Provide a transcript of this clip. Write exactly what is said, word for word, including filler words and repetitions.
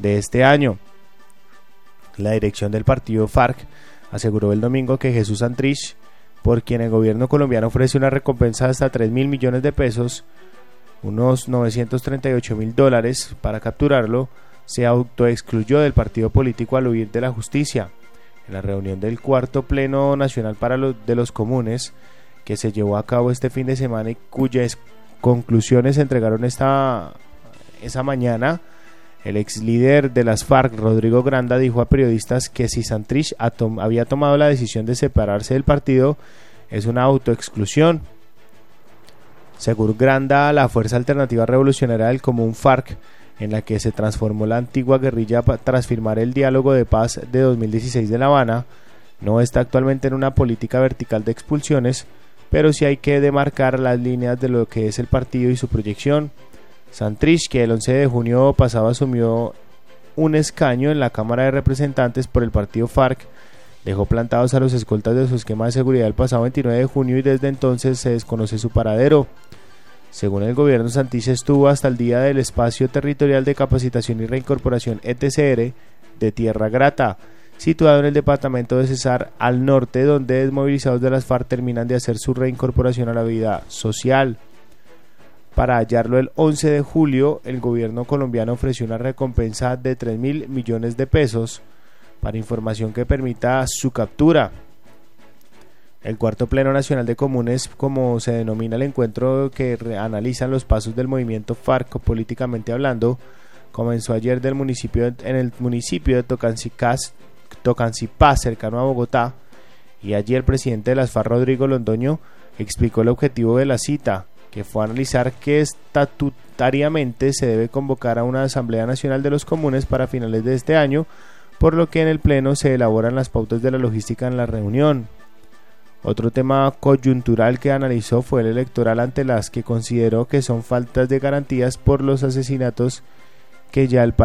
de este año. La dirección del partido FARC aseguró el domingo que Jesús Santrich, por quien el gobierno colombiano ofrece una recompensa de hasta tres mil millones de pesos, unos novecientos treinta y ocho mil dólares, para capturarlo, se autoexcluyó del partido político al huir de la justicia. En la reunión del cuarto Pleno Nacional para los, de los Comunes, que se llevó a cabo este fin de semana y cuyas conclusiones se entregaron esta, esa mañana, el ex líder de las FARC, Rodrigo Granda, dijo a periodistas que si Santrich tom- había tomado la decisión de separarse del partido, es una autoexclusión. Según Granda, la Fuerza Alternativa Revolucionaria del Común FARC, en la que se transformó la antigua guerrilla tras firmar el diálogo de paz de dos mil dieciséis de La Habana, no está actualmente en una política vertical de expulsiones, pero sí hay que demarcar las líneas de lo que es el partido y su proyección. Santrich, que el once de junio pasado asumió un escaño en la Cámara de Representantes por el partido FARC, dejó plantados a los escoltas de su esquema de seguridad el pasado veintinueve de junio y desde entonces se desconoce su paradero. Según el gobierno, Santrich estuvo hasta el día del Espacio Territorial de Capacitación y Reincorporación E T C R de Tierra Grata, situado en el departamento de Cesar, al norte, donde desmovilizados de las FARC terminan de hacer su reincorporación a la vida social. Para hallarlo el once de julio, el gobierno colombiano ofreció una recompensa de tres mil millones de pesos para información que permita su captura. El cuarto Pleno Nacional de Comunes, como se denomina el encuentro que analizan los pasos del movimiento FARC políticamente hablando, comenzó ayer del municipio, en el municipio de Tocancicás, Tocancipá, cercano a Bogotá, y allí el presidente de las FARC, Rodrigo Londoño, explicó el objetivo de la cita, que fue analizar que estatutariamente se debe convocar a una Asamblea Nacional de los Comunes para finales de este año, por lo que en el Pleno se elaboran las pautas de la logística en la reunión. Otro tema coyuntural que analizó fue el electoral, ante las que consideró que son faltas de garantías por los asesinatos que ya el país